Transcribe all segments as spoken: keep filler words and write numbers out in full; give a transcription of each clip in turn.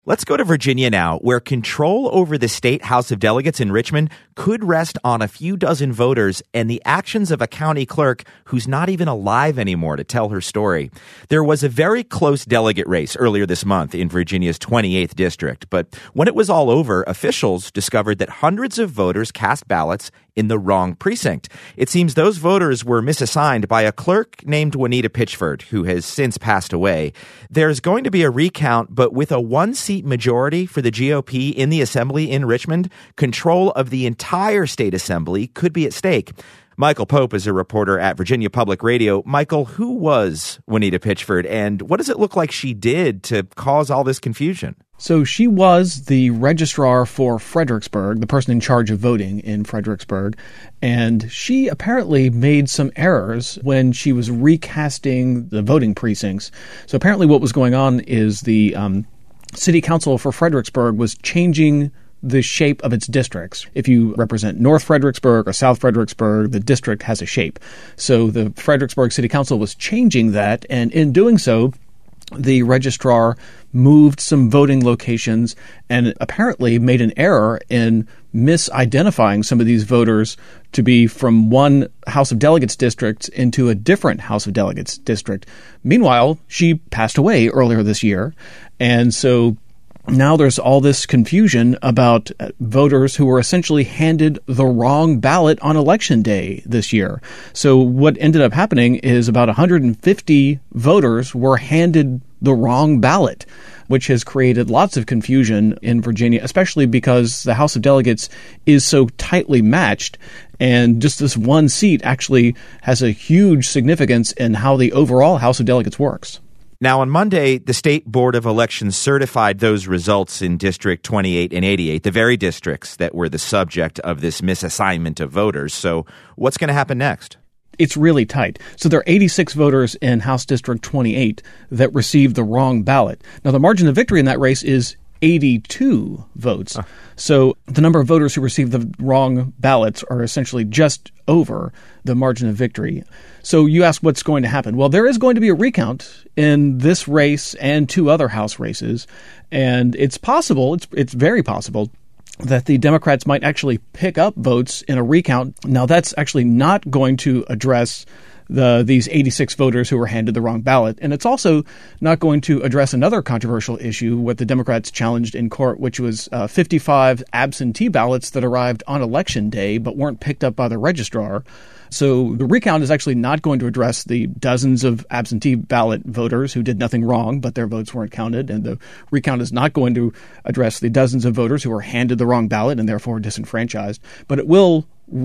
Let's go to Virginia now, where control over the state House of Delegates in Richmond could rest on a few dozen voters and the actions of a county clerk who's not even alive anymore to tell her story. There was a very close delegate race earlier this month in Virginia's twenty-eighth district, but when it was all over, officials discovered that hundreds of voters cast ballots in the wrong precinct. It seems those voters were misassigned by a clerk named Juanita Pitchford, who has since passed away. There's going to be a recount, but with a one-seat majority for the G O P in the assembly in Richmond, control of the entire state assembly could be at stake. Michael Pope is a reporter at Virginia Public Radio. Michael, who was Juanita Pitchford, and what does it look like she did to cause all this confusion? So she was the registrar for Fredericksburg, the person in charge of voting in Fredericksburg, and she apparently made some errors when she was recasting the voting precincts. So apparently what was going on is the um, city council for Fredericksburg was changing the shape of its districts. If you represent North Fredericksburg or South Fredericksburg, the district has a shape. So the Fredericksburg City Council was changing that, and in doing so, the registrar moved some voting locations and apparently made an error in misidentifying some of these voters to be from one House of Delegates district into a different House of Delegates district. Meanwhile, she passed away earlier this year, and so now there's all this confusion about voters who were essentially handed the wrong ballot on election day this year. So what ended up happening is about one hundred fifty voters were handed the wrong ballot, which has created lots of confusion in Virginia, especially because the House of Delegates is so tightly matched. And just this one seat actually has a huge significance in how the overall House of Delegates works. Now, on Monday, the State Board of Elections certified those results in District twenty-eight and eighty-eight, the very districts that were the subject of this misassignment of voters. So what's going to happen next? It's really tight. So there are eighty-six voters in House District twenty-eight that received the wrong ballot. Now, the margin of victory in that race is eighty-two votes. Huh. So the number of voters who received the wrong ballots are essentially just over the margin of victory. So you ask what's going to happen. Well, there is going to be a recount in this race and two other House races. And it's possible, it's it's very possible, that the Democrats might actually pick up votes in a recount. Now, that's actually not going to address the these eighty-six voters who were handed the wrong ballot. And it's also not going to address another controversial issue, what the Democrats challenged in court, which was uh, fifty-five absentee ballots that arrived on election day but weren't picked up by the registrar. So the recount is actually not going to address the dozens of absentee ballot voters who did nothing wrong, but their votes weren't counted. And the recount is not going to address the dozens of voters who were handed the wrong ballot and therefore disenfranchised. But it will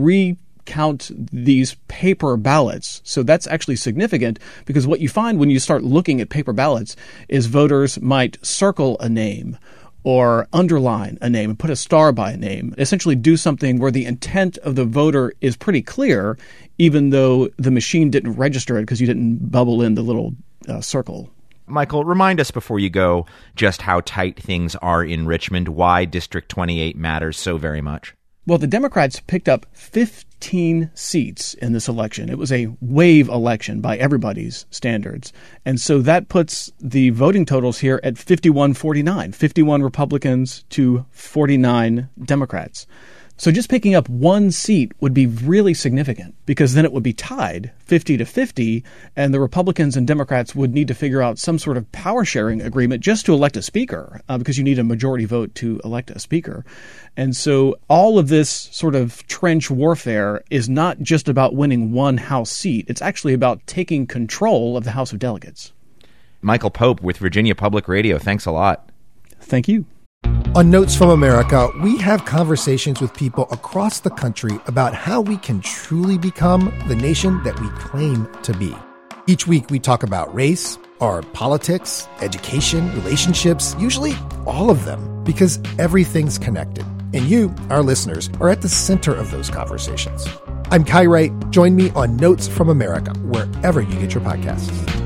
recount these paper ballots. So that's actually significant, because what you find when you start looking at paper ballots is voters might circle a name or underline a name and put a star by a name, essentially do something where the intent of the voter is pretty clear, even though the machine didn't register it because you didn't bubble in the little uh, circle. Michael, remind us before you go just how tight things are in Richmond, why District twenty-eight matters so very much. Well, the Democrats picked up fifteen seats in this election. It was a wave election by everybody's standards. And so that puts the voting totals here at fifty-one forty-nine, fifty-one Republicans to forty-nine Democrats. So just picking up one seat would be really significant, because then it would be tied fifty to fifty, and the Republicans and Democrats would need to figure out some sort of power-sharing agreement just to elect a speaker, uh, because you need a majority vote to elect a speaker. And so all of this sort of trench warfare is not just about winning one House seat. It's actually about taking control of the House of Delegates. Michael Pope with Virginia Public Radio. Thanks a lot. Thank you. On Notes from America, we have conversations with people across the country about how we can truly become the nation that we claim to be. Each week, we talk about race, our politics, education, relationships, usually all of them, because everything's connected. And you, our listeners, are at the center of those conversations. I'm Kai Wright. Join me on Notes from America, wherever you get your podcasts.